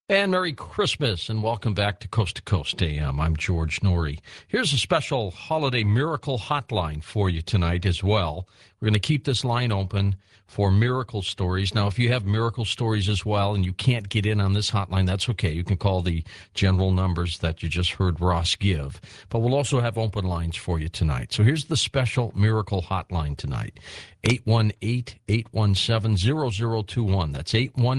And Merry Christmas, and welcome back to Coast AM. I'm George Norrie. Here's a special holiday miracle hotline for you tonight as well. We're going to keep this line open for miracle stories. Now, if you have miracle stories as well and you can't get in on this hotline, that's okay. You can call the general numbers that you just heard Ross give. But we'll also have open lines for you tonight. So here's the special miracle hotline tonight. 818-817-0021. That's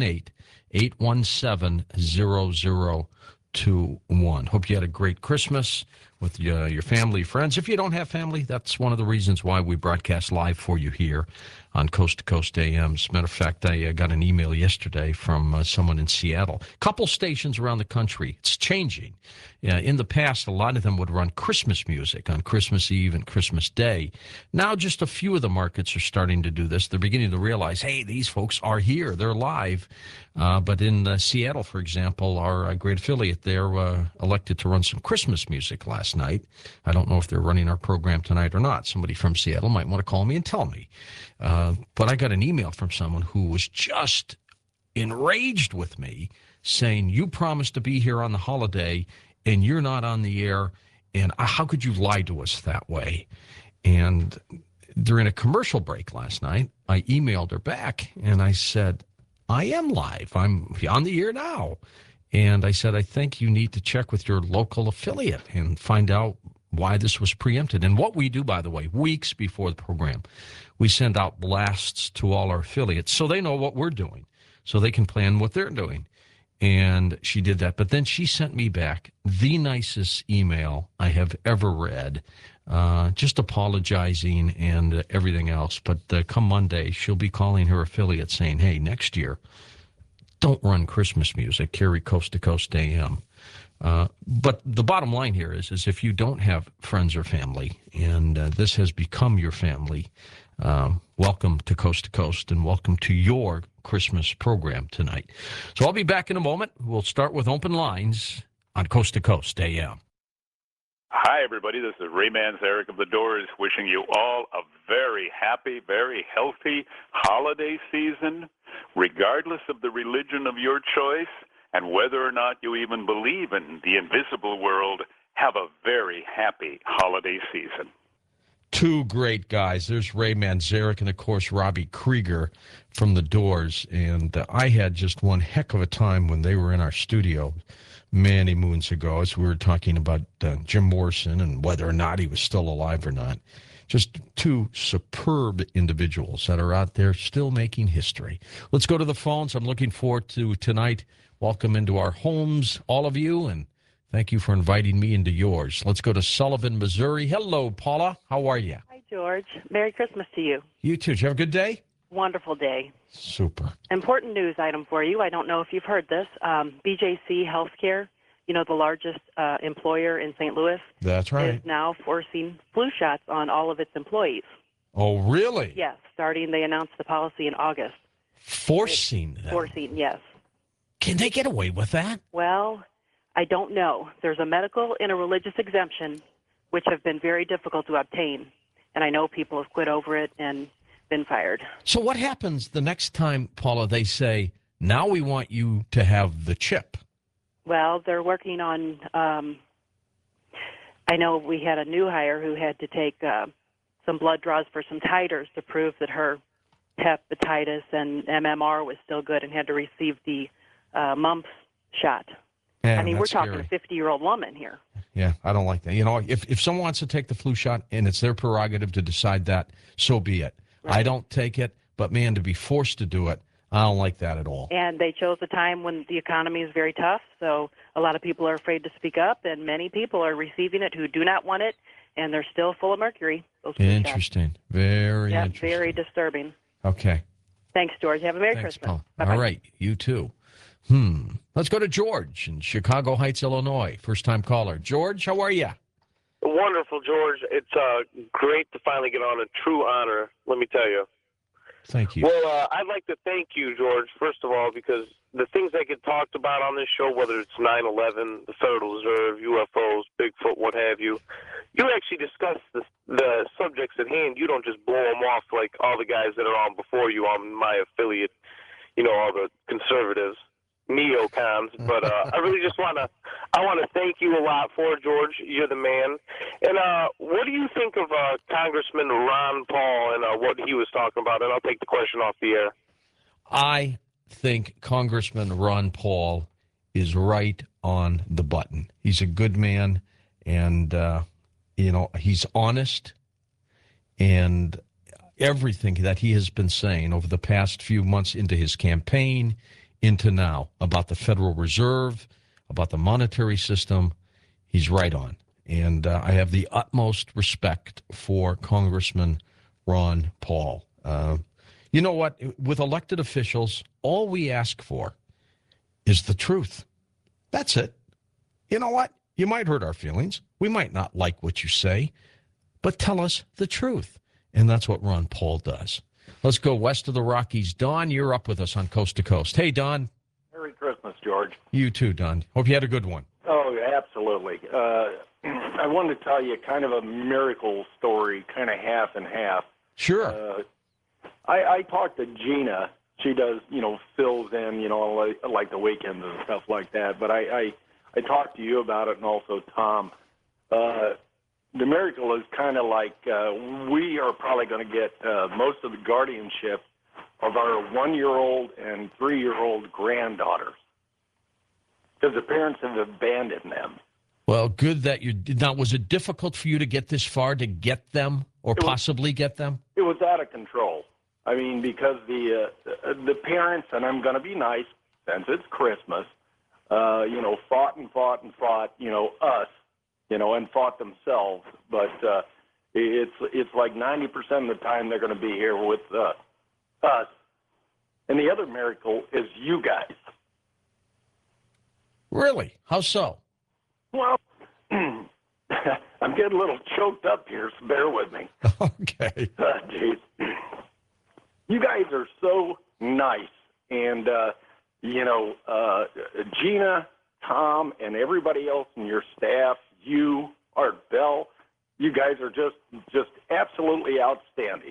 817-0021. Hope you had a great Christmas with your family, friends. If you don't have family, that's one of the reasons why we broadcast live for you here on Coast to Coast AM. As a matter of fact, I got an email yesterday from someone in Seattle. Couple stations around the country. It's changing. In the past, a lot of them would run Christmas music on Christmas Eve and Christmas Day. Now, just a few of the markets are starting to do this. They're beginning to realize, hey, these folks are here. They're live. But in Seattle, for example, our great affiliate there elected to run some Christmas music last night. I don't know if they're running our program tonight or not. Somebody from Seattle might want to call me and tell me. But I got an email from someone who was just enraged with me saying, you promised to be here on the holiday and you're not on the air. And how could you lie to us that way? And during a commercial break last night, I emailed her back and I said, I am live. I'm on the air now. And I said, I think you need to check with your local affiliate and find out why this was preempted. And what we do, by the way, weeks before the program, we send out blasts to all our affiliates so they know what we're doing, so they can plan what they're doing. And she did that. But then she sent me back the nicest email I have ever read, just apologizing and everything else. But come Monday, she'll be calling her affiliate saying, hey, next year, don't run Christmas music, carry Coast to Coast AM. But the bottom line here is if you don't have friends or family, and this has become your family, welcome to Coast, and welcome to your Christmas program tonight. So I'll be back in a moment. We'll start with open lines on Coast to Coast AM. Hi, everybody. This is Ray Manzarek of The Doors, wishing you all a very happy, very healthy holiday season, regardless of the religion of your choice, and whether or not you even believe in the invisible world. Have a very happy holiday season. Two great guys. There's Ray Manzarek and, of course, Robbie Krieger from The Doors. And I had just one heck of a time when they were in our studio many moons ago, as we were talking about Jim Morrison and whether or not he was still alive or not. Just two superb individuals that are out there still making history. Let's go to the phones. I'm looking forward to tonight. Welcome into our homes, all of you, and thank you for inviting me into yours. Let's go to Sullivan, Missouri. Hello, Paula. How are you? Hi, George. Merry Christmas to you. You too. Did you have a good day? Wonderful day. Super. Important news item for you. I don't know if you've heard this. BJC Healthcare, the largest employer in St. Louis, That's right, is now forcing flu shots on all of its employees. Oh, really? Yes, they announced the policy in August. Forcing them? Forcing, yes. Can they get away with that? Well, I don't know. There's a medical and a religious exemption, which have been very difficult to obtain. And I know people have quit over it and been fired. So what happens the next time, Paula, they say, now we want you to have the chip? Well, they're working on, I know we had a new hire who had to take some blood draws for some titers to prove that her hepatitis and MMR was still good and had to receive the mumps shot. Yeah, I mean, we're talking scary. a 50-year-old woman here. Yeah, I don't like that. If someone wants to take the flu shot and it's their prerogative to decide that, so be it. Right. I don't take it, but man, to be forced to do it, I don't like that at all. And they chose a time when the economy is very tough, so a lot of people are afraid to speak up, and many people are receiving it who do not want it, and they're still full of mercury. Those flu Interesting. shots. Very Yeah, interesting. very disturbing. Okay. Thanks, George. Have a Merry Thanks, Christmas. Paul. All right, you too. Let's go to George in Chicago Heights, Illinois. First-time caller. George, how are you? Wonderful, George. It's great to finally get on. A true honor, let me tell you. Thank you. Well, I'd like to thank you, George, first of all, because the things that get talked about on this show, whether it's 9/11, the Federal Reserve, UFOs, Bigfoot, what have you, you actually discuss the subjects at hand. You don't just blow them off like all the guys that are on before you on my affiliate, all the conservatives. neocons. But I really just want to thank you a lot for it, George. You're the man. And what do you think of Congressman Ron Paul and what he was talking about? And I'll take the question off the air. I think Congressman Ron Paul is right on the button. He's a good man, and, he's honest, and everything that he has been saying over the past few months into his campaign, into now, about the Federal Reserve, about the monetary system, he's right on. And I have the utmost respect for Congressman Ron Paul. You know what? With elected officials, all we ask for is the truth. That's it. You know what? You might hurt our feelings. We might not like what you say, but tell us the truth. And that's what Ron Paul does. Let's go west of the Rockies. Don, you're up with us on Coast to Coast. Hey, Don. Merry Christmas, George. You too, Don. Hope you had a good one. Oh, absolutely. I wanted to tell you kind of a miracle story, kind of half and half. Sure. I talked to Gina. She does, fills in, like the weekends and stuff like that. But I talked to you about it, and also Tom. The miracle is kind of like we are probably going to get most of the guardianship of our 1-year-old and 3-year-old granddaughters because the parents have abandoned them. Well, good that you did not. Was it difficult for you to get this far to get them or possibly get them? It was out of control. I mean, because the parents, and I'm going to be nice since it's Christmas, fought, us, and fought themselves. But it's like 90% of the time they're going to be here with us. And the other miracle is you guys. Really? How so? Well, I'm getting a little choked up here, so bear with me. Okay. Geez. You guys are so nice. And, Gina, Tom, and everybody else in your staff, you, Art Bell, you guys are just absolutely outstanding.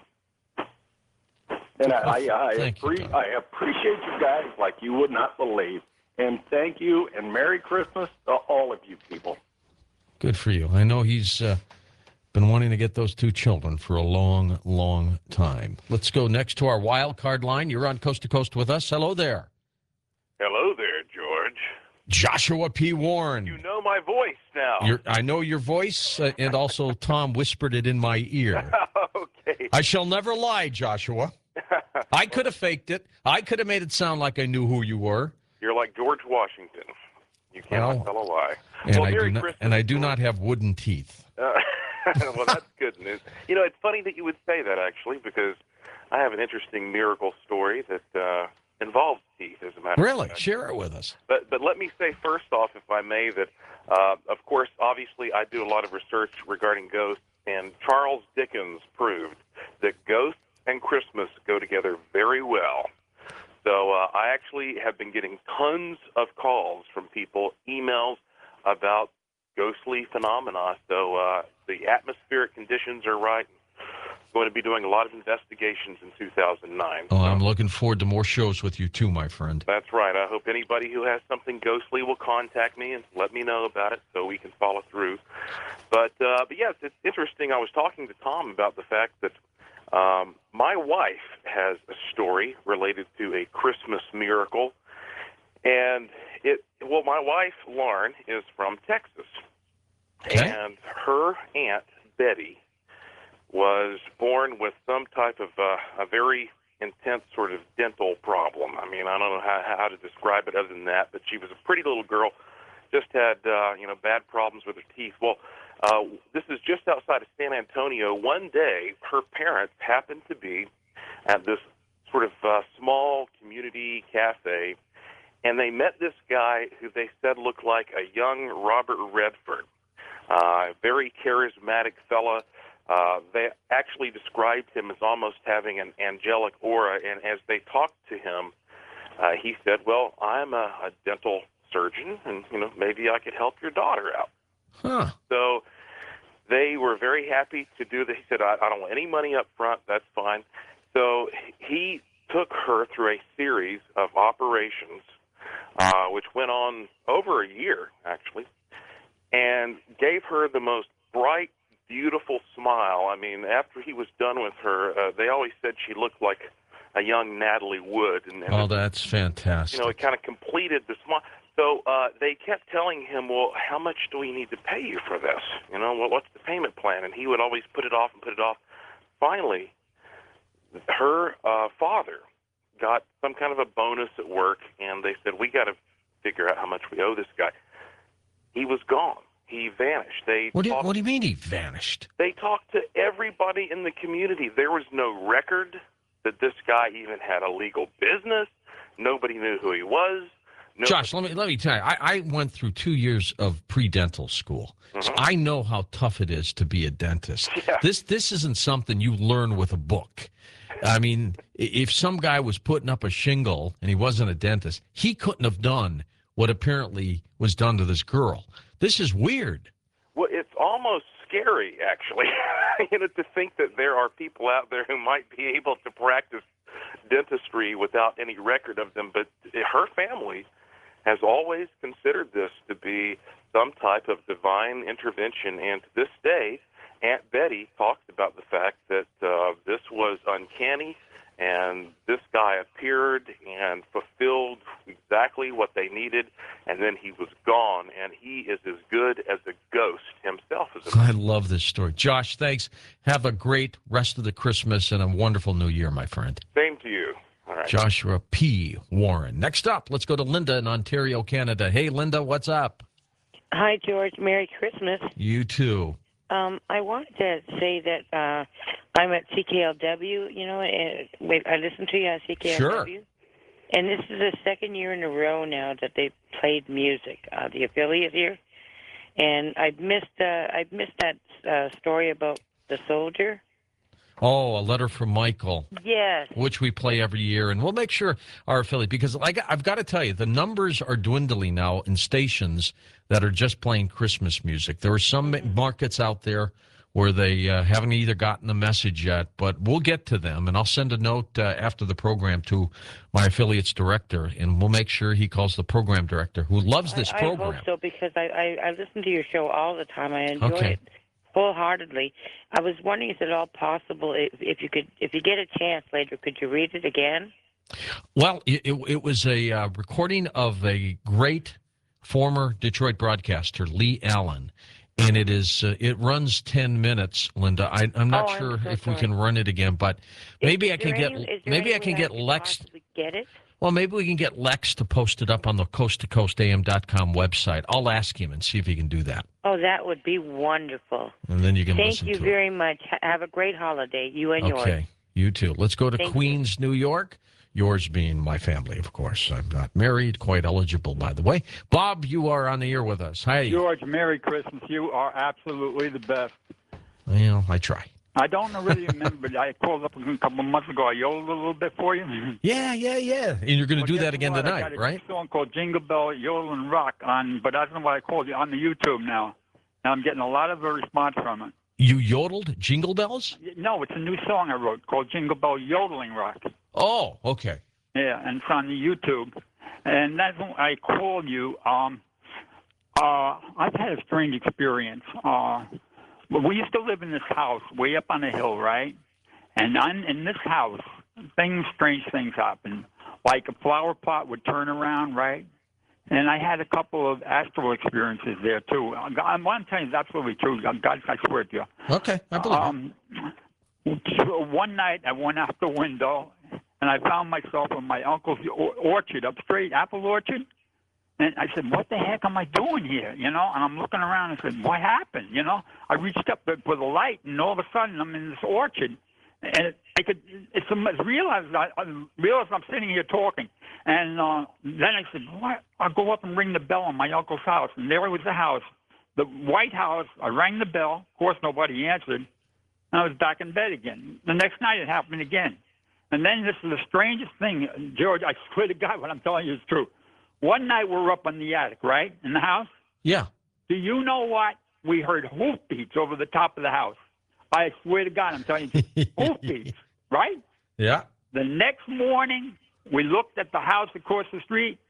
And I appreciate you guys like you would not believe. And thank you, and Merry Christmas to all of you people. Good for you. I know he's been wanting to get those two children for a long, long time. Let's go next to our wild card line. You're on Coast to Coast with us. Hello there. Hello there, George. Joshua P. Warren. You know my voice now. I know your voice, and also Tom whispered it in my ear. Okay. I shall never lie, Joshua. I could have faked it. I could have made it sound like I knew who you were. You're like George Washington. You cannot tell a lie. And I do not have wooden teeth. Well, that's good news. It's funny that you would say that, actually, because I have an interesting miracle story that involves teeth, as a matter of fact. Really? Share it with us. But let me say first off, if I may, that, of course, obviously I do a lot of research regarding ghosts, and Charles Dickens proved that ghosts and Christmas go together very well. So I actually have been getting tons of calls from people, emails about ghostly phenomena. So the atmospheric conditions are right. I'm going to be doing a lot of investigations in 2009. Oh, I'm looking forward to more shows with you too, my friend. That's right. I hope anybody who has something ghostly will contact me and let me know about it so we can follow through. But yes, it's interesting. I was talking to Tom about the fact that my wife has a story related to a Christmas miracle, and my wife, Lauren, is from Texas, and her aunt, Betty, was born with some type of a very intense sort of dental problem. I mean, I don't know how to describe it other than that, but she was a pretty little girl, just had, bad problems with her teeth. Well, this is just outside of San Antonio. One day, her parents happened to be at this sort of small community cafe, and they met this guy who they said looked like a young Robert Redford, a very charismatic fella. They actually described him as almost having an angelic aura, and as they talked to him, he said, well, I'm a dental surgeon, and, maybe I could help your daughter out. Huh. So they were very happy to do that. He said, I don't want any money up front. That's fine. So he took her through a series of operations which went on over a year, actually, and gave her the most bright, beautiful smile. I mean, after he was done with her, they always said she looked like a young Natalie Wood. And that's fantastic. you know, it kind of completed the smile. So they kept telling him, well, how much do we need to pay you for this? You know, well, what's the payment plan? And he would always put it off and put it off. Finally, her father got some kind of a bonus at work, and they said, we got to figure out how much we owe this guy. He was gone. He vanished. What do you mean he vanished? They talked to everybody in the community. There was no record that this guy even had a legal business. Nobody knew who he was. Josh, let me tell you, I went through 2 years of pre-dental school. So I know how tough it is to be a dentist. Yeah. This isn't something you learn with a book. I mean, if some guy was putting up a shingle and he wasn't a dentist, he couldn't have done what apparently was done to this girl. This is weird. Well, it's almost scary, actually, you know, to think that there are people out there who might be able to practice dentistry without any record of them. But her family has always considered this to be some type of divine intervention. And to this day, Aunt Betty talks about the fact that this was uncanny, and this guy appeared and fulfilled exactly what they needed, and then he was gone, and he is as good as a ghost himself. I love this story. Josh, thanks. Have a great rest of the Christmas and a wonderful New Year, my friend. Same to you. All right. Joshua P. Warren. Next up, let's go to Linda in Ontario, Canada. Hey, Linda, what's up? Hi, George. Merry Christmas. You too. I wanted to say that I'm at CKLW, you know, and I listen to you on CKLW. Sure. And this is the second year in a row now that they played music, the affiliate here. And I missed that story about the soldier. Oh, a letter from Michael. Yes. Which we play every year, and we'll make sure our affiliate, because I've got to tell you, the numbers are dwindling now in stations that are just playing Christmas music. There are some markets out there where they haven't either gotten the message yet, but we'll get to them, and I'll send a note after the program to my affiliate's director, and we'll make sure he calls the program director, who loves this program. I hope so, because I listen to your show all the time. I enjoy it wholeheartedly. I was wondering, is it all possible if you get a chance later, could you read it again? Well, it was a recording of a great former Detroit broadcaster, Lee Allen, and it runs 10 minutes, Linda. I'm not sure if we can run it again, but maybe I can get Lex. Get it? Well, maybe we can get Lex to post it up on the coasttocoastam.com website. I'll ask him and see if he can do that. Oh, that would be wonderful. And then you can listen to it. Thank you very much. Have a great holiday, you and yours. Okay, you too. Let's go to Queens, New York. Yours being my family, of course. I'm not married, quite eligible, by the way. Bob, you are on the air with us. Hi. George, Merry Christmas. You are absolutely the best. Well, I try. I don't really remember, but I called up a couple of months ago. I yodeled a little bit for you. Yeah. And you're going to do that again tonight, I got right? a song called Jingle Bell Yodel and Rock but that's not what I called it, on the YouTube now. And I'm getting a lot of response from it. You yodeled Jingle Bells? No, it's a new song I wrote called Jingle Bell Yodeling Rock. Oh, okay. Yeah, and it's on the YouTube. And that's when I called you. I've had a strange experience. We used to live in this house way up on the hill, right? And in this house, strange things happen. Like a flower pot would turn around, right? And I had a couple of astral experiences there, too. I'm telling you, it's absolutely true. God, I swear to you. Okay, I believe it. One night, I went out the window, and I found myself in my uncle's orchard, upstate, apple orchard. And I said, what the heck am I doing here? You know, and I'm looking around and said, what happened? You know, I reached up for the light, and all of a sudden I'm in this orchard. And I realized I'm sitting here talking. And then I said, what? I'll go up and ring the bell on my uncle's house. And there was the house, the white house. I rang the bell. Of course, nobody answered. And I was back in bed again. The next night it happened again. And then this is the strangest thing, George, I swear to God what I'm telling you is true. One night we're up in the attic, right, in the house? Yeah. Do you know what? We heard hoof beats over the top of the house. I swear to God, I'm telling you, hoof beats, right? Yeah. The next morning, we looked at the house across the street.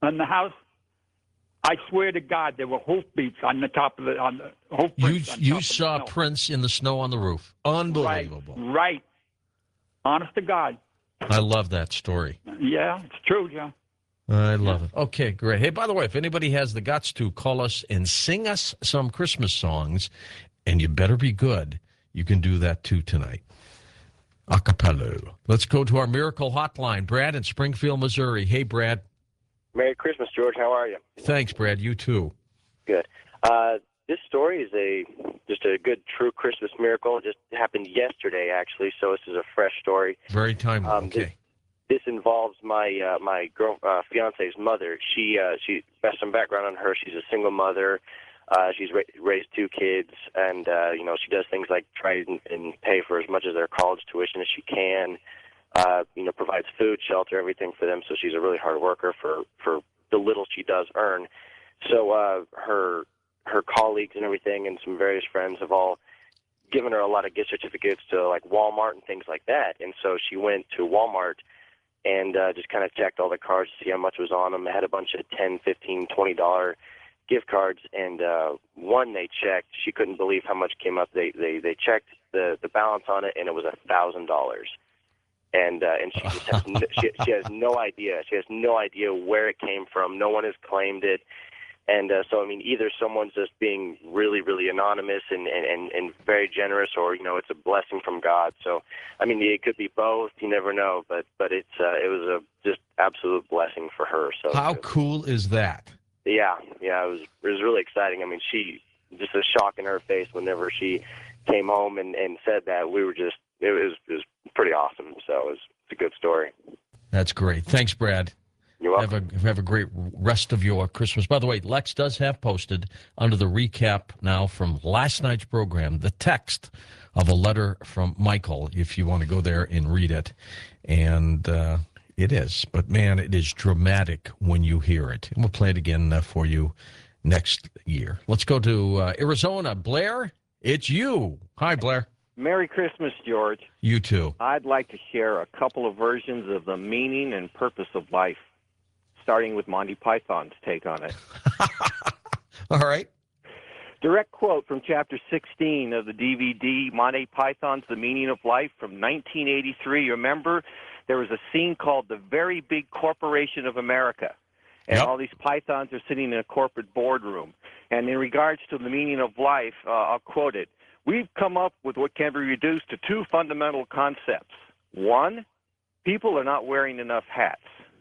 on the house. I swear to God, there were hoofbeats on the top of on the hoofprints. You saw Prince in the snow on the roof. Unbelievable. Right. Honest to God. I love that story. Yeah, it's true, Joe. I love it. Okay, great. Hey, by the way, if anybody has the guts to call us and sing us some Christmas songs, and you better be good, you can do that too tonight. A cappella. Let's go to our Miracle Hotline. Brad in Springfield, Missouri. Hey, Brad. Merry Christmas, George. How are you? Thanks, Brad. You too. Good. This story is just a good, true Christmas miracle. It just happened yesterday, actually, so this is a fresh story. Very timely. Okay. This involves my my fiance's mother. She has some background on her. She's a single mother. She's raised 2 kids, and she does things like try and pay for as much of their college tuition as she can. Provides food, shelter, everything for them. So she's a really hard worker for the little she does earn. So her colleagues and everything, and some various friends have all given her a lot of gift certificates to like Walmart and things like that. And so she went to Walmart and just kind of checked all the cards to see how much was on them. They had a bunch of $10, $15, $20 gift cards, and one they checked. She couldn't believe how much came up. They checked the balance on it, and it was $1,000. And she just has she has no idea. She has no idea where it came from. No one has claimed it. And so, I mean, either someone's just being really, really anonymous and very generous, or, it's a blessing from God. So, I mean, it could be both. You never know. But it was a just absolute blessing for her. So how cool is that? Yeah. It was really exciting. I mean, she just a shock in her face whenever she came home and said that. We were just it was pretty awesome. So it's a good story. That's great. Thanks, Brad. You're welcome. Have a great rest of your Christmas. By the way, Lex does have posted under the recap now from last night's program the text of a letter from Michael, if you want to go there and read it. And it is. But, man, it is dramatic when you hear it. And we'll play it again for you next year. Let's go to Arizona. Blair, it's you. Hi, Blair. Merry Christmas, George. You too. I'd like to share a couple of versions of the meaning and purpose of life, starting with Monty Python's take on it. All right. Direct quote from Chapter 16 of the DVD, Monty Python's The Meaning of Life from 1983. Remember, there was a scene called The Very Big Corporation of America. And all these pythons are sitting in a corporate boardroom. And in regards to the meaning of life, I'll quote it. We've come up with what can be reduced to 2 fundamental concepts. 1, people are not wearing enough hats.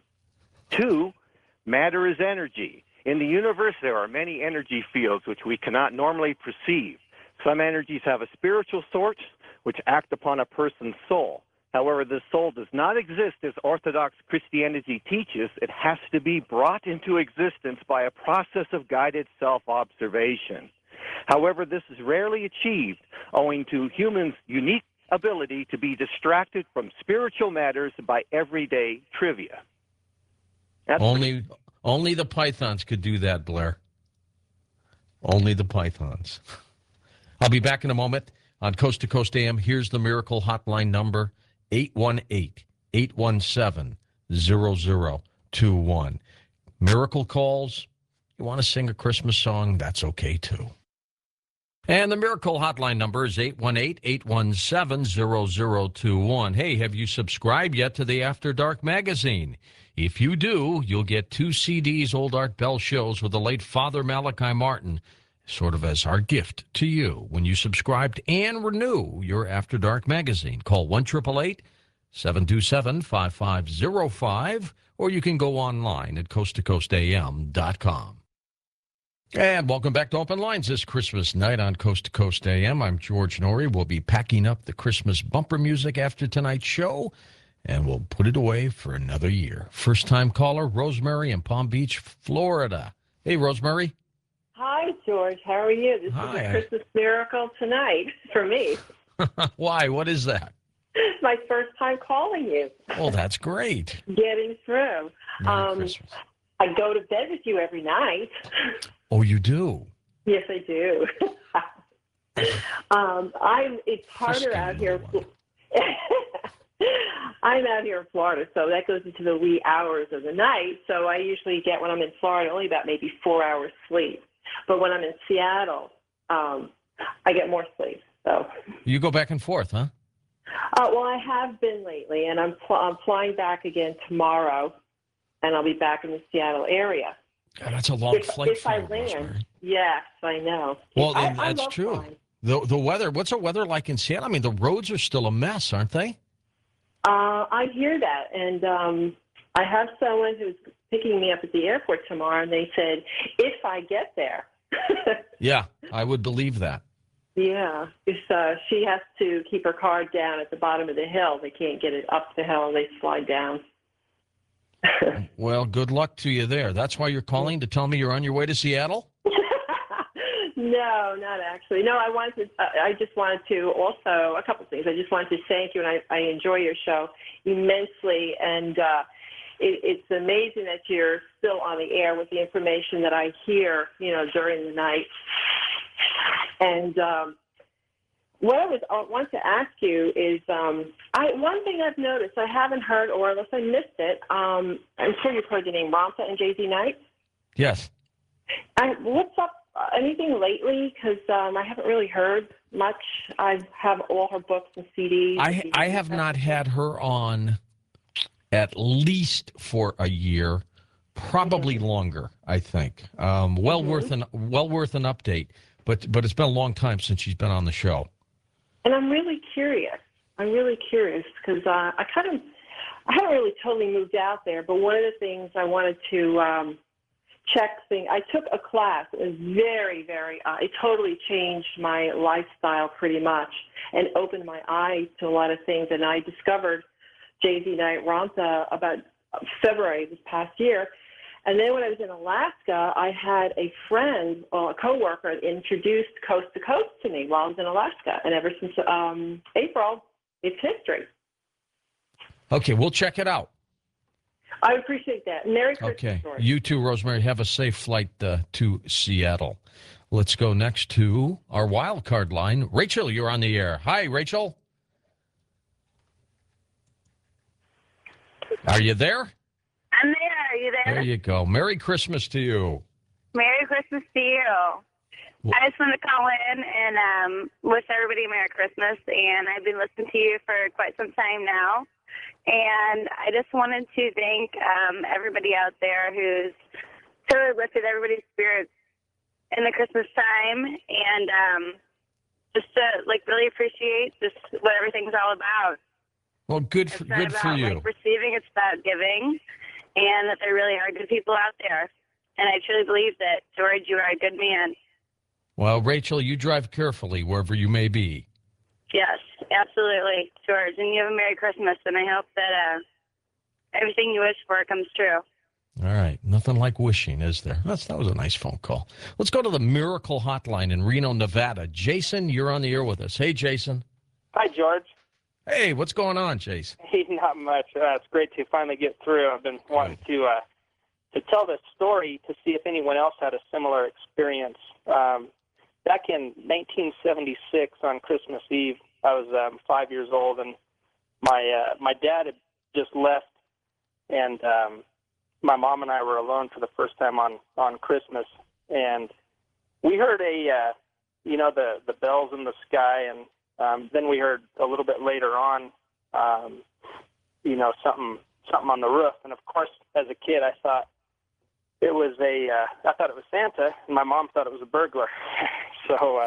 2, matter is energy. In the universe, there are many energy fields which we cannot normally perceive. Some energies have a spiritual source which act upon a person's soul. However, this soul does not exist as Orthodox Christianity teaches. It has to be brought into existence by a process of guided self-observation. However, this is rarely achieved owing to humans' unique ability to be distracted from spiritual matters by everyday trivia. Only the Pythons could do that, Blair. Only the Pythons. I'll be back in a moment on Coast to Coast AM. Here's the Miracle Hotline number, 818-817-0021. Miracle calls. You want to sing a Christmas song? That's okay, too. And the Miracle Hotline number is 818-817-0021. Hey, have you subscribed yet to the After Dark magazine? If you do, you'll get 2 CDs, Old Art Bell shows with the late Father Malachi Martin, sort of as our gift to you when you subscribe and renew your After Dark magazine. Call 1-888-727-5505, or you can go online at coasttocoastam.com. And welcome back to Open Lines this Christmas night on Coast to Coast AM. I'm George Norrie. We'll be packing up the Christmas bumper music after tonight's show, and we'll put it away for another year. First-time caller, Rosemary in Palm Beach, Florida. Hey, Rosemary. Hi, George. How are you? This is a Christmas miracle tonight for me. Why? What is that? My first time calling you. Oh, that's great. Getting through. Merry Christmas. I go to bed with you every night. Oh, you do? Yes, I do. It's harder out here. I'm out here in Florida, so that goes into the wee hours of the night. So I usually get, when I'm in Florida, only about maybe 4 hours sleep. But when I'm in Seattle, I get more sleep. So You go back and forth, huh? well, I have been lately, and I'm flying back again tomorrow, and I'll be back in the Seattle area. God, that's a long flight If for I you, land, Rosemary. yes, I know. Well, I that's love true. flying. The weather, what's the weather like in Seattle? I mean, the roads are still a mess, aren't they? I hear that, and I have someone who's picking me up at the airport tomorrow, and they said, if I get there. Yeah, I would believe that. Yeah, if she has to keep her car down at the bottom of the hill. They can't get it up the hill. They slide down. Well, good luck to you there. That's why you're calling, to tell me you're on your way to Seattle? No, not actually. No, I just wanted to also, a couple things. I just wanted to thank you, and I enjoy your show immensely. And it's amazing that you're still on the air with the information that I hear, during the night. And what I want to ask you is, one thing I've noticed, I haven't heard, or unless I missed it, I'm sure you've heard the name Ramtha and Jay-Z Knight. Yes. What's up? Anything lately? Because I haven't really heard much. I have all her books and CDs. I have not had her on at least for a year, probably longer, I think. Well worth an update, but it's been a long time since she's been on the show. And I'm really curious. Because I haven't really totally moved out there, but one of the things I wanted to I took a class. It was very, very, it totally changed my lifestyle pretty much and opened my eyes to a lot of things. And I discovered Jay-Z Knight Ramtha about February this past year. And then when I was in Alaska, I had a friend, a coworker, introduced Coast to Coast to me while I was in Alaska. And ever since April, it's history. Okay, we'll check it out. I appreciate that. Merry Christmas. Okay. George. You too, Rosemary. Have a safe flight to Seattle. Let's go next to our wild card line. Rachel, you're on the air. Hi, Rachel. Are you there? I'm there. Are you there? There you go. Merry Christmas to you. Merry Christmas to you. Well, I just wanted to call in and wish everybody Merry Christmas. And I've been listening to you for quite some time now. And I just wanted to thank everybody out there who's totally lifted everybody's spirits in the Christmas time, and just to really appreciate just what everything's all about. well, good for It's not about you. Receiving; it's about giving, and that there really are good people out there. And I truly believe that, George, you are a good man. Well, Rachel, you drive carefully wherever you may be. Yes, absolutely, George. And you have a Merry Christmas, and I hope that everything you wish for comes true. All right. Nothing like wishing, is there? That was a nice phone call. Let's go to the Miracle Hotline in Reno, Nevada. Jason, you're on the air with us. Hey, Jason. Hi, George. Hey, what's going on, Jason? Hey, not much. It's great to finally get through. I've been wanting to tell this story to see if anyone else had a similar experience. Back in 1976 on Christmas Eve, I was 5 years old, and my dad had just left, and my mom and I were alone for the first time on Christmas, and we heard the bells in the sky, and then we heard a little bit later on, something on the roof, and of course, as a kid, I thought it was I thought it was Santa, and my mom thought it was a burglar. So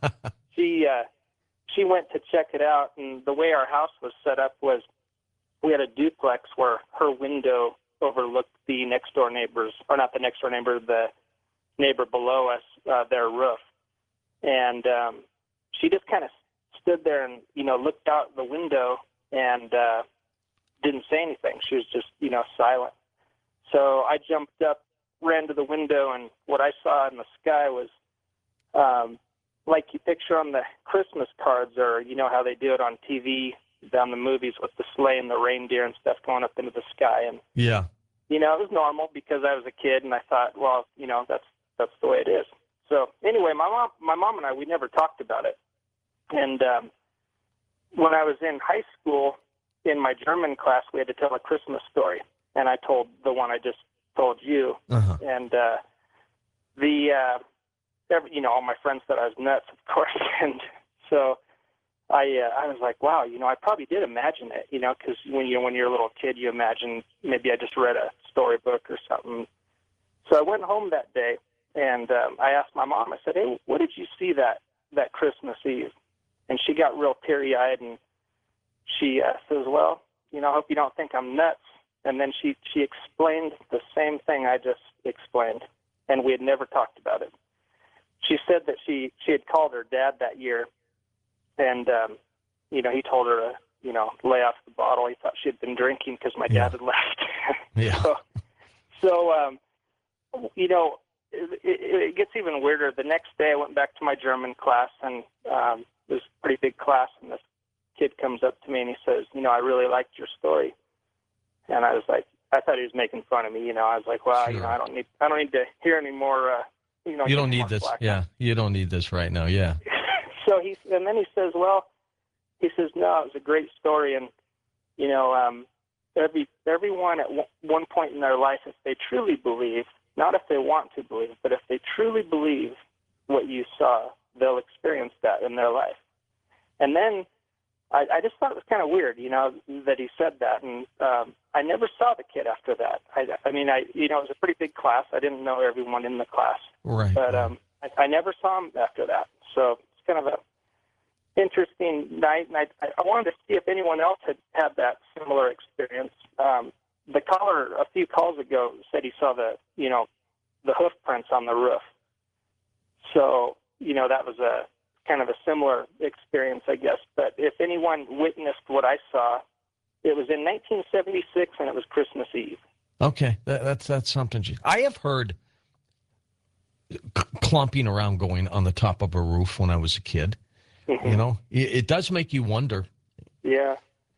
she went to check it out, and the way our house was set up was we had a duplex where her window overlooked the next door neighbors, or not the next door neighbor, the neighbor below us, their roof. And she just kind of stood there and, looked out the window and didn't say anything. She was just, silent. So I jumped up, ran to the window, and what I saw in the sky was like you picture on the Christmas cards, or how they do it on TV down the movies with the sleigh and the reindeer and stuff going up into the sky. And yeah, it was normal because I was a kid, and I thought, well, that's the way it is. So anyway, my mom and I, we never talked about it. And when I was in high school, in my German class, we had to tell a Christmas story, and I told the one I just told you, and all my friends thought I was nuts, of course, and so I was like, wow, I probably did imagine it, because when you're a little kid, you imagine maybe I just read a storybook or something. So I went home that day, and I asked my mom. I said, hey, what did you see that Christmas Eve? And she got real teary-eyed, and she says, well, I hope you don't think I'm nuts. And then she explained the same thing I just explained, and we had never talked about it. She said that she had called her dad that year, and, he told her to, lay off the bottle. He thought she had been drinking because my dad had left. Yeah. So it gets even weirder. The next day I went back to my German class, and it was a pretty big class, and this kid comes up to me and he says, I really liked your story. And I was like, I thought he was making fun of me. I was like, well, Sure. I don't need to hear any more. You don't need this. Yeah, you don't need this right now. Yeah. So then he says, no, it was a great story, and everyone at one point in their life, if they truly believe, not if they want to believe, but if they truly believe what you saw, they'll experience that in their life. And then I just thought it was kind of weird, that he said that, and I never saw the kid after that. I mean, it was a pretty big class. I didn't know everyone in the class, right? But I never saw him after that. So it's kind of a interesting night, and I wanted to see if anyone else had had that similar experience. The caller a few calls ago said he saw the hoof prints on the roof. So that was a kind of a similar experience, I guess. But if anyone witnessed what I saw, it was in 1976, and it was Christmas Eve. Okay, that's something. I have heard clumping around going on the top of a roof when I was a kid. Mm-hmm. It does make you wonder. Yeah.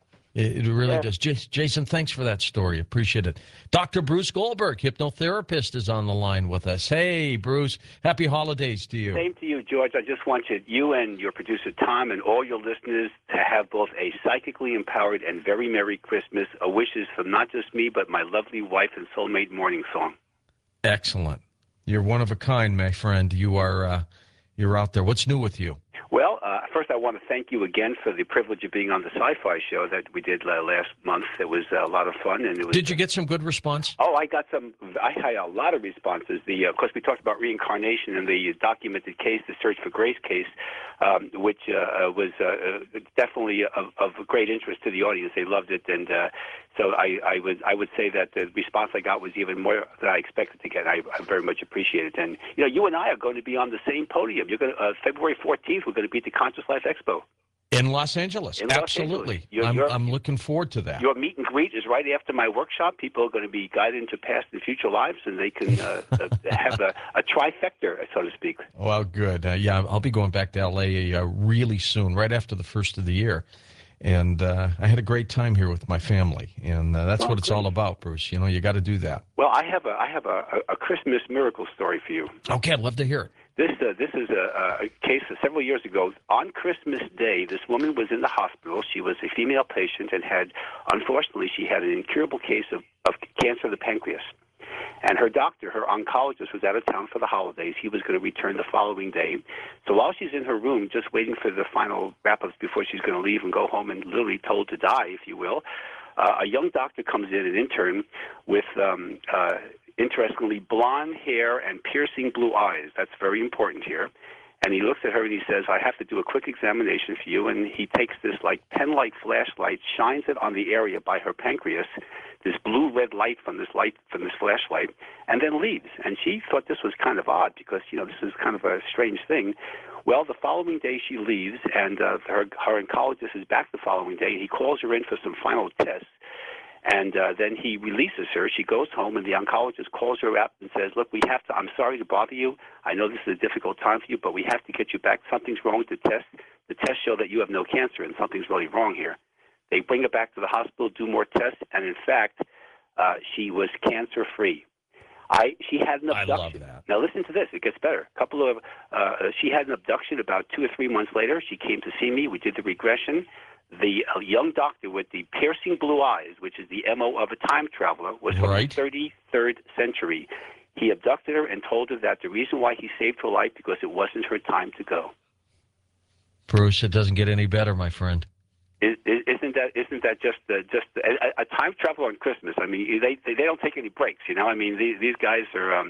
It really does. Jason, thanks for that story. Appreciate it. Dr. Bruce Goldberg, hypnotherapist, is on the line with us. Hey, Bruce. Happy holidays to you. Same to you, George. I just want you and your producer, Tom, and all your listeners to have both a psychically empowered and very Merry Christmas. Wishes from not just me, but my lovely wife and soulmate Morning Song. Excellent. You're one of a kind, my friend. You are you're out there. What's new with you? Well, first I want to thank you again for the privilege of being on the Sci-Fi show that we did last month. It was a lot of fun, and it was. Did you get some good response? Oh, I had a lot of responses. Of course, we talked about reincarnation and the documented case, the Search for Grace case, which was definitely of great interest to the audience. They loved it, and so I would say that the response I got was even more than I expected to get. I very much appreciate it. And you and I are going to be on the same podium. You're going to February 14th. We're going to be at the Conscious Life Expo in Los Angeles. Absolutely, I'm looking forward to that. Your meet and greet is right after my workshop. People are going to be guided into past and future lives, and they can have a trifecta, so to speak. Well, good. I'll be going back to L.A. Really soon, right after the first of the year. And I had a great time here with my family, and that's what it's all about, Bruce. You got to do that. Well, I have a Christmas miracle story for you. Okay, I'd love to hear it. This is a case of several years ago. On Christmas Day, this woman was in the hospital. She was a female patient and unfortunately, she had an incurable case of cancer of the pancreas. And her doctor, her oncologist, was out of town for the holidays. He was going to return the following day. So while she's in her room, just waiting for the final wrap-ups before she's going to leave and go home and literally told to die, if you will, a young doctor comes in, an intern, with interestingly blonde hair and piercing blue eyes. That's very important here. And he looks at her and he says, I have to do a quick examination for you. And he takes this pen-like flashlight, shines it on the area by her pancreas, this blue-red light from this flashlight, and then leaves. And she thought this was kind of odd because, this is kind of a strange thing. Well, the following day she leaves, and her oncologist is back the following day. He calls her in for some final tests. And then he releases her. She goes home, and the oncologist calls her up and says, look, I'm sorry to bother you. I know this is a difficult time for you, but we have to get you back. Something's wrong with the test. The tests show that you have no cancer, and something's really wrong here. They bring her back to the hospital, do more tests, and in fact, she was cancer-free. She had an abduction. I love that. Now listen to this; it gets better. She had an abduction about 2 or 3 months later. She came to see me. We did the regression. The young doctor with the piercing blue eyes, which is the MO of a time traveler, was from Right. the 33rd century. He abducted her and told her that the reason why he saved her life because it wasn't her time to go. Bruce, it doesn't get any better, my friend. Isn't that just a time travel on Christmas? I mean, they don't take any breaks, you know. I mean, these guys are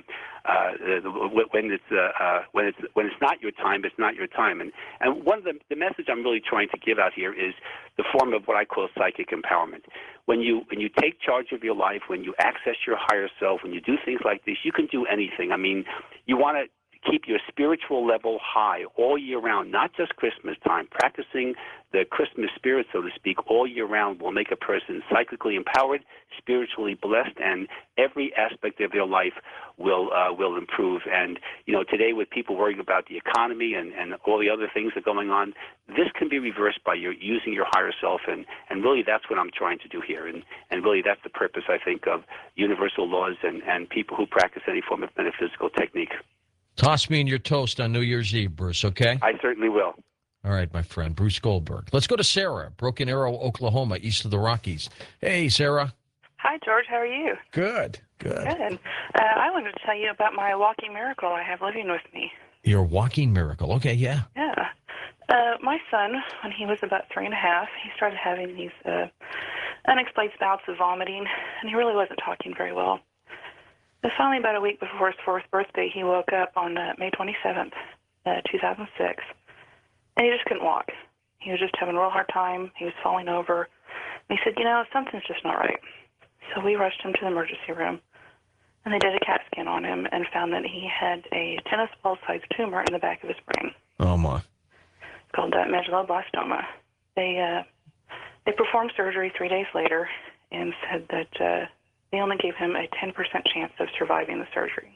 when it's not your time, it's not your time. And one of the message I'm really trying to give out here is the form of what I call psychic empowerment. When you take charge of your life, when you access your higher self, when you do things like this, you can do anything. I mean, you want to keep your spiritual level high all year round, not just Christmas time. Practicing the Christmas spirit, so to speak, all year round will make a person psychically empowered, spiritually blessed, and every aspect of their life will improve. And, you know, today with people worrying about the economy and all the other things that are going on, this can be reversed by using your higher self. And really that's what I'm trying to do here. And really that's the purpose, I think, of universal laws and people who practice any form of metaphysical technique. Toss me in your toast on New Year's Eve, Bruce, okay? I certainly will. All right, my friend, Bruce Goldberg. Let's go to Sarah, Broken Arrow, Oklahoma, east of the Rockies. Hey, Sarah. Hi, George. How are you? Good. Good. I wanted to tell you about my walking miracle I have living with me. Your walking miracle. Okay, yeah. Yeah. My son, when he was about 3.5, he started having these unexplained bouts of vomiting, and he really wasn't talking very well. But finally, about a week before his 4th birthday, he woke up on May 27th, 2006, and he just couldn't walk. He was just having a real hard time. He was falling over. And he said, you know, something's just not right. So we rushed him to the emergency room, and they did a CAT scan on him and found that he had a tennis ball-sized tumor in the back of his brain. Oh, my. It's called medulloblastoma. They performed surgery 3 days later and said that they only gave him a 10% chance of surviving the surgery.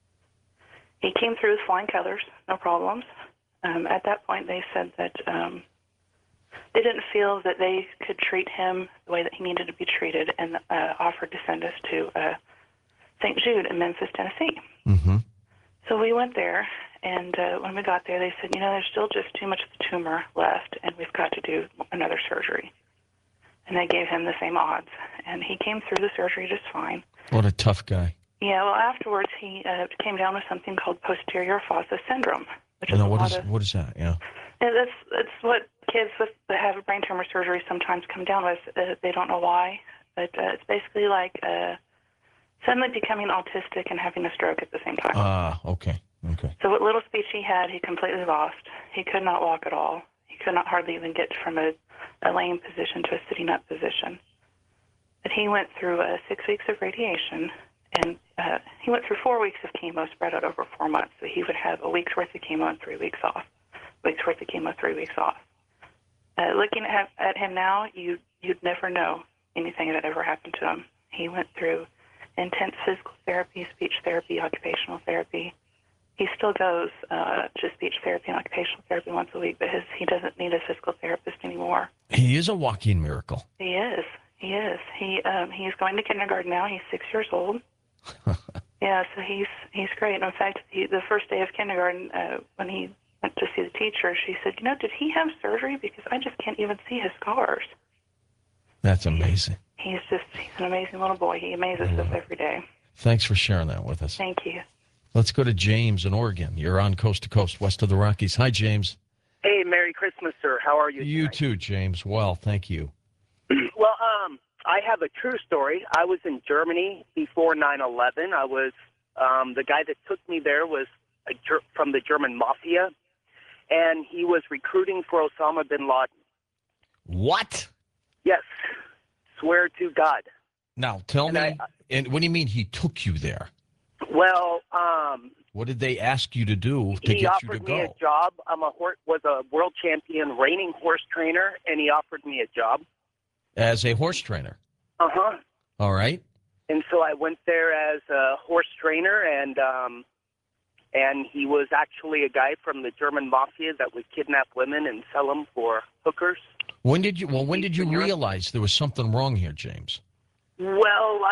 He came through with flying colors, no problems. At that point, they said that they didn't feel that they could treat him the way that he needed to be treated, and offered to send us to St. Jude in Memphis, Tennessee. Mm-hmm. So we went there, and when we got there, they said, you know, there's still just too much of the tumor left, and we've got to do another surgery. And they gave him the same odds, and he came through the surgery just fine. What a tough guy. Yeah, well, afterwards he came down with something called posterior fossa syndrome, which is what is that? Yeah. It's what kids that have brain tumor surgery sometimes come down with. They don't know why, but it's basically like suddenly becoming autistic and having a stroke at the same time. Okay. So what little speech he had, he completely lost. He could not walk at all. He could not hardly even get from a laying position to a sitting up position. But he went through 6 weeks of radiation, and he went through 4 weeks of chemo spread out over 4 months. So he would have a week's worth of chemo and 3 weeks off. Week's worth of chemo, 3 weeks off. Looking at him now, you'd never know anything that ever happened to him. He went through intense physical therapy, speech therapy, occupational therapy. He still goes to speech therapy and occupational therapy once a week, but he doesn't need a physical therapist anymore. He is a walking miracle. He is. He's going to kindergarten now. He's 6 years old. Yeah, so he's great. And in fact, the first day of kindergarten, when he went to see the teacher, she said, you know, did he have surgery? Because I just can't even see his scars. That's amazing. He's an amazing little boy. He amazes us every day. Thanks for sharing that with us. Thank you. Let's go to James in Oregon. You're on Coast to Coast, west of the Rockies. Hi, James. Hey, Merry Christmas, sir. How are you? You too, James. Well, thank you. Well, I have a true story. I was in Germany before 9/11. I was the guy that took me there was from the German mafia, and he was recruiting for Osama bin Laden. What? Yes. Swear to God. Now, tell me, and what do you mean he took you there? Well, what did they ask you to do to he get you to offered me go? a job. Was a world champion reining horse trainer, and he offered me a job. As a horse trainer? Uh-huh. All right. And so I went there as a horse trainer, and he was actually a guy from the German mafia that would kidnap women and sell them for hookers. When did you realize there was something wrong here, James? Well,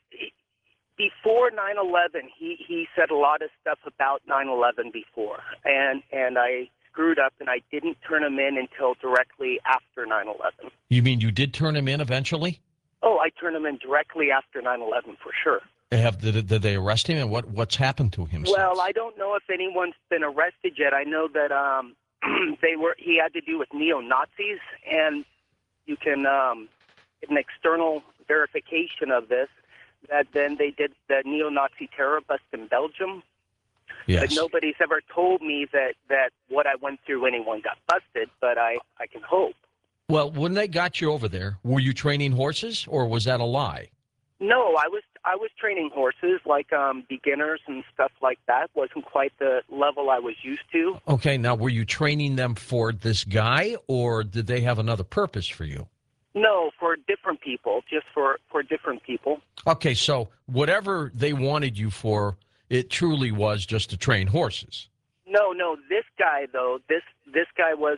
before 9/11, he said a lot of stuff about 9/11 before, and I screwed up, and I didn't turn him in until directly after 9/11. You mean you did turn him in eventually? Oh, I turned him in directly after 9/11 for sure. Did they arrest him, and what's happened to him? Well, I don't know if anyone's been arrested yet. I know that he had to do with neo-Nazis, and you can get an external verification of this, that then they did the neo-Nazi terror bust in Belgium. Yes. But nobody's ever told me that what I went through when anyone got busted, but I can hope. Well, when they got you over there, were you training horses, or was that a lie? No, I was training horses, like beginners and stuff like that. Wasn't quite the level I was used to. Okay, now were you training them for this guy, or did they have another purpose for you? No, for different people, just for different people. Okay, so whatever they wanted you for, it truly was just to train horses. No, this guy though, this guy was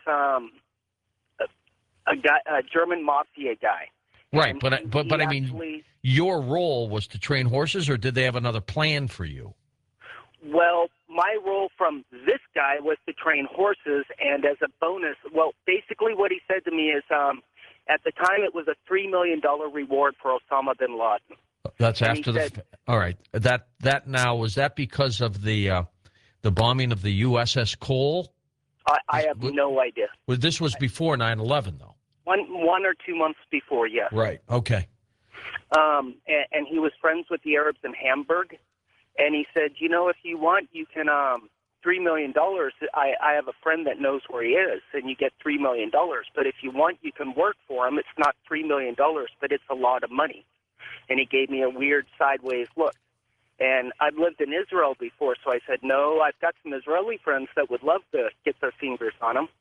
a German mafia guy. Right, And but he I mean, actually, your role was to train horses, or did they have another plan for you? well, my role from this guy was to train horses, and as a bonus, well, basically what he said to me is, at the time it was a $3 million reward for Osama bin Laden. That's And after he the. said- All right, that now, was that because of the bombing of the USS Cole? I have no idea. Well, this was before 9/11, though. One or 2 months before, yes. Right. Okay. And he was friends with the Arabs in Hamburg, and he said, if you want, you can $3 million. I have a friend that knows where he is, and you get $3 million. But if you want, you can work for him. It's not $3 million, but it's a lot of money. And he gave me a weird sideways look. And I've lived in Israel before, so I said, no, I've got some Israeli friends that would love to get their fingers on him.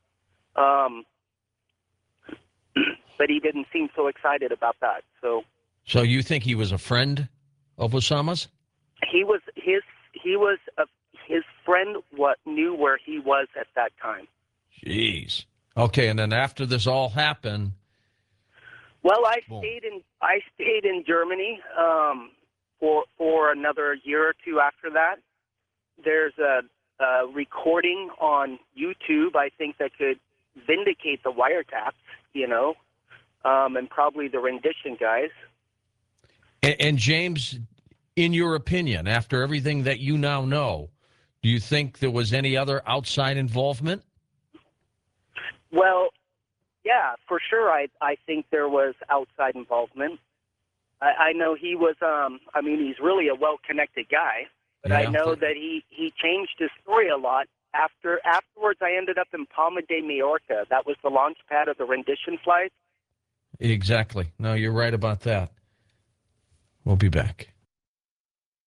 But he didn't seem so excited about that. So you think he was a friend of Osama's? He was his friend knew where he was at that time. Jeez. Okay, and then after this all happened, well, I stayed in Germany for another year or two after that. There's a recording on YouTube, I think, that could vindicate the wiretaps, and probably the rendition guys. And James, in your opinion, after everything that you now know, do you think there was any other outside involvement? Well, yeah, for sure. I think there was outside involvement. I know he was. He's really a well-connected guy, but I know that he changed his story a lot. Afterwards, I ended up in Palma de Mallorca. That was the launch pad of the rendition flight. Exactly. No, you're right about that. We'll be back.